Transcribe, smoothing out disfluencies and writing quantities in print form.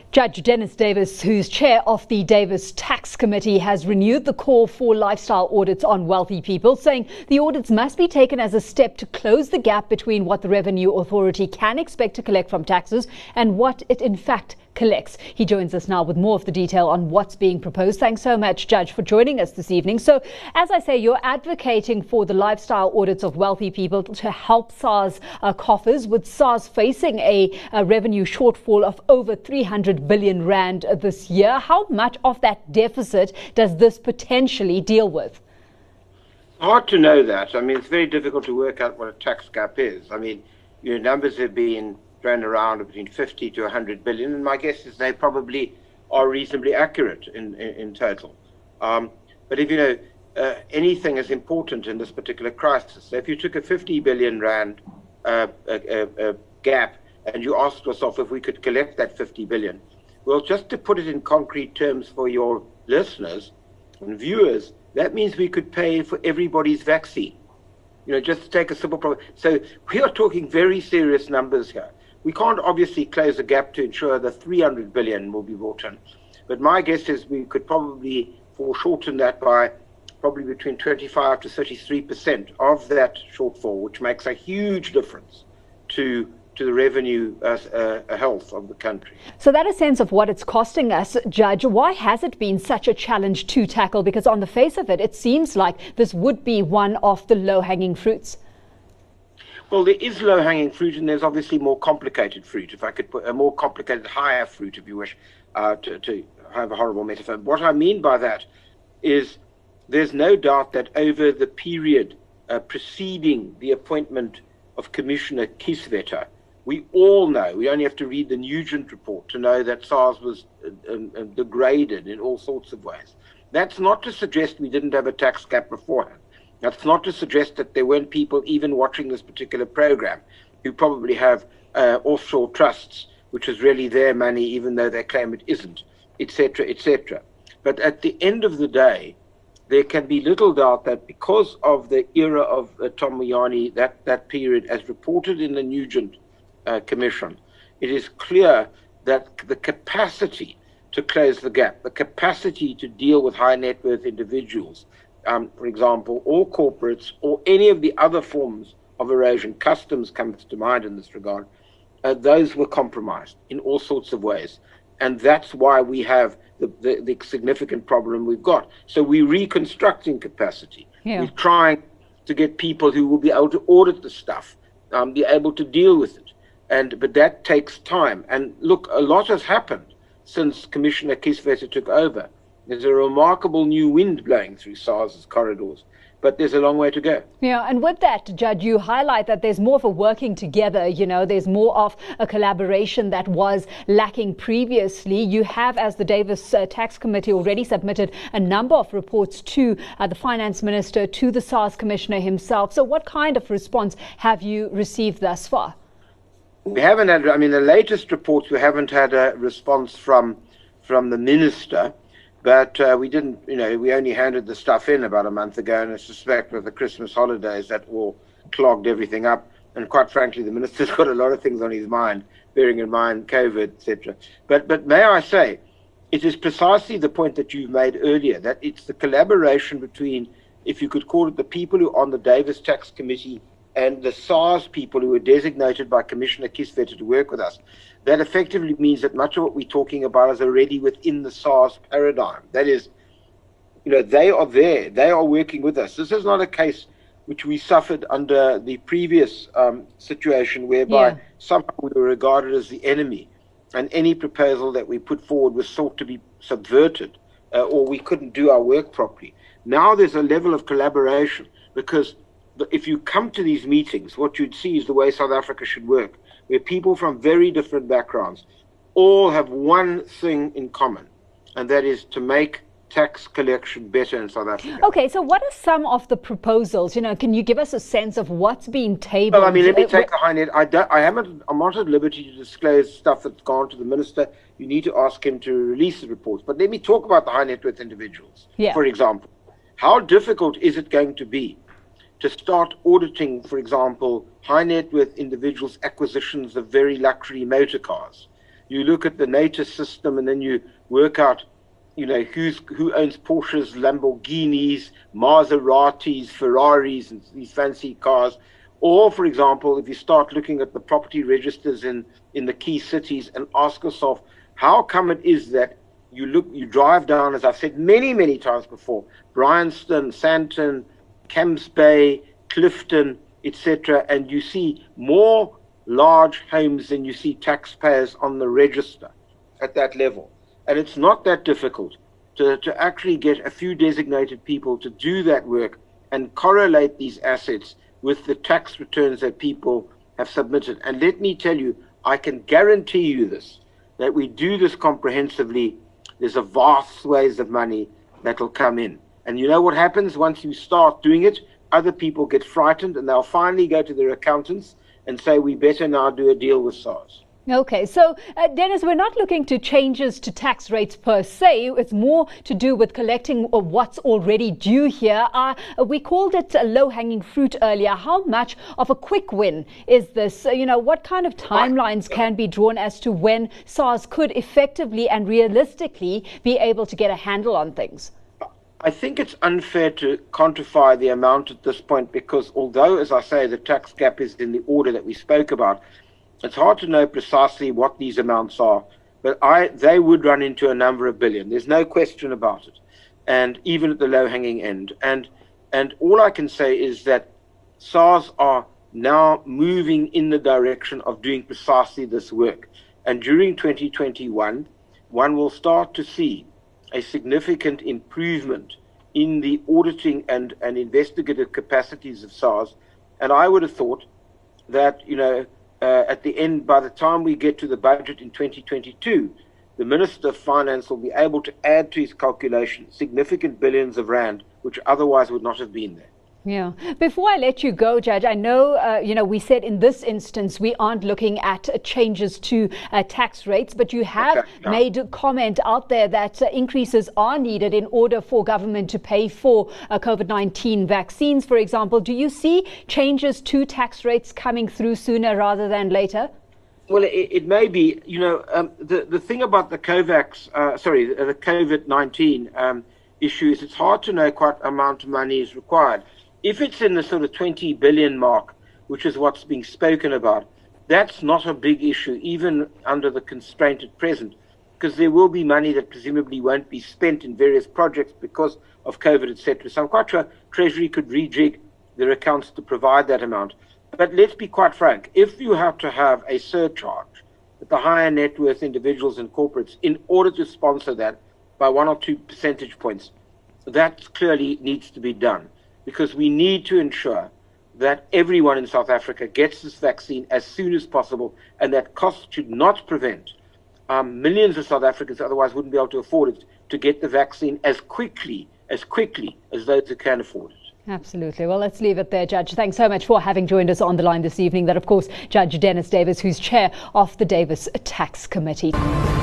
Judge Dennis Davis, who's chair of the Davis Tax Committee, has renewed the call for lifestyle audits on wealthy people, saying the audits must be taken as a step to close the gap between what the Revenue Authority can expect to collect from taxes and what it in fact collects. He joins us now with more of the detail on what's being proposed. Thanks so much, Judge, for joining us this evening. So, as I say, you're advocating for the lifestyle audits of wealthy people to help SARS coffers, with SARS facing a revenue shortfall of over 300 billion rand this year. How much of that deficit does this potentially deal with? Hard to know that. I mean, it's very difficult to work out what a tax gap is. I mean, your numbers have been thrown around between 50 to 100 billion, and my guess is they probably are reasonably accurate in total. But if you know, anything is important in this particular crisis. So if you took a 50 billion rand gap and you asked yourself if we could collect that 50 billion, well, just to put it in concrete terms for your listeners and viewers, that means we could pay for everybody's vaccine. You know, just to take a simple problem. So we are talking very serious numbers here. We can't obviously close the gap to ensure the 300 billion will be brought in. But my guess is we could probably foreshorten that by probably between 25 to 33% of that shortfall, which makes a huge difference to the revenue health of the country. So that a sense of what it's costing us, Judge, why has it been such a challenge to tackle? Because on the face of it, it seems like this would be one of the low-hanging fruits. Well, there is low-hanging fruit, and there's obviously more complicated fruit, if I could put a more complicated, higher fruit, if you wish, to have a horrible metaphor. What I mean by that is there's no doubt that over the period preceding the appointment of Commissioner Kieswetter, we all know, we only have to read the Nugent report to know that SARS was degraded in all sorts of ways. That's not to suggest we didn't have a tax gap beforehand. That's not to suggest that there weren't people even watching this particular program who probably have offshore trusts, which is really their money, even though they claim it isn't, etc., etc. But at the end of the day, there can be little doubt that because of the era of Tom Moyane, that period, as reported in the Nugent Commission, it is clear that the capacity to close the gap, the capacity to deal with high net worth individuals, for example, or corporates, or any of the other forms of erosion, customs comes to mind in this regard, those were compromised in all sorts of ways. And that's why we have the significant problem we've got. So we're reconstructing capacity. Yeah. We're trying to get people who will be able to audit the stuff, be able to deal with it. But that takes time. And look, a lot has happened since Commissioner Kieswetter took over. There's a remarkable new wind blowing through SARS's corridors, but there's a long way to go. Yeah, and with that, Judge, you highlight that there's more of a working together, you know, there's more of a collaboration that was lacking previously. You have, as the Davis Tax Committee, already submitted a number of reports to the Finance Minister, to the SARS Commissioner himself. So what kind of response have you received thus far? We haven't had, I mean, the latest reports, we haven't had a response from the Minister. But we didn't, you know, we only handed the stuff in about a month ago, and I suspect with the Christmas holidays that all clogged everything up. And quite frankly, the minister's got a lot of things on his mind, bearing in mind COVID, etc. But may I say, it is precisely the point that you've made earlier, that it's the collaboration between, if you could call it, the people who are on the Davis Tax Committee and the SARS people who were designated by Commissioner Kieswetter to work with us. That effectively means that much of what we're talking about is already within the SARS paradigm. That is, you know, they are there. They are working with us. This is not a case which we suffered under the previous situation whereby somehow we were regarded as the enemy, and any proposal that we put forward was sought to be subverted or we couldn't do our work properly. Now there's a level of collaboration, because if you come to these meetings, what you'd see is the way South Africa should work, where people from very different backgrounds all have one thing in common, and that is to make tax collection better in South Africa. Okay, so what are some of the proposals? You know, can you give us a sense of what's being tabled? Well, I mean, let me take the high net. I'm not at liberty to disclose stuff that's gone to the minister. You need to ask him to release the reports. But let me talk about the high net worth individuals. For example, how difficult is it going to be to start auditing, for example, high net worth individuals' acquisitions of very luxury motor cars? you look at the Natus system, and then you work out, who owns Porsches, Lamborghinis, Maseratis, Ferraris, and these fancy cars. Or, for example, if you start looking at the property registers in the key cities and ask yourself, how come it is that you drive down, as I've said many, many times before, Bryanston, Sandton, Camps Bay, Clifton, etc., and you see more large homes than you see taxpayers on the register at that level. And it's not that difficult to actually get a few designated people to do that work and correlate these assets with the tax returns that people have submitted. And let me tell you, I can guarantee you this, that we do this comprehensively. There's a vast swathes of money that will come in. And you know what happens once you start doing it? Other people get frightened, and they'll finally go to their accountants and say, we better now do a deal with SARS. Okay, so Dennis, we're not looking to changes to tax rates per se. It's more to do with collecting what's already due here. We called it low-hanging fruit earlier. How much of a quick win is this? What kind of timelines can be drawn as to when SARS could effectively and realistically be able to get a handle on things? I think it's unfair to quantify the amount at this point because although, as I say, the tax gap is in the order that we spoke about, it's hard to know precisely what these amounts are, but they would run into a number of billion. There's no question about it, and even at the low-hanging end. And all I can say is that SARS are now moving in the direction of doing precisely this work. And during 2021, one will start to see a significant improvement in the auditing and investigative capacities of SARS. And I would have thought that, at the end, by the time we get to the budget in 2022, the Minister of Finance will be able to add to his calculation significant billions of rand, which otherwise would not have been there. Yeah. Before I let you go, Judge, I know, we said in this instance we aren't looking at changes to tax rates, but you have made a comment out there that increases are needed in order for government to pay for COVID-19 vaccines, for example. Do you see changes to tax rates coming through sooner rather than later? Well, it may be. The thing about the the COVID-19 issue is it's hard to know what amount of money is required. If it's in the sort of 20 billion mark, which is what's being spoken about, that's not a big issue, even under the constraint at present, because there will be money that presumably won't be spent in various projects because of COVID, etc. So I'm quite sure Treasury could rejig their accounts to provide that amount. But let's be quite frank, if you have to have a surcharge at the higher net worth individuals and corporates in order to sponsor that by 1 or 2 percentage points, that clearly needs to be done. Because we need to ensure that everyone in South Africa gets this vaccine as soon as possible, and that cost should not prevent millions of South Africans otherwise wouldn't be able to afford it to get the vaccine as quickly as those who can afford it. Absolutely. Well, let's leave it there, Judge. Thanks so much for having joined us on the line this evening. That, of course, Judge Dennis Davis, who's chair of the Davis Tax Committee.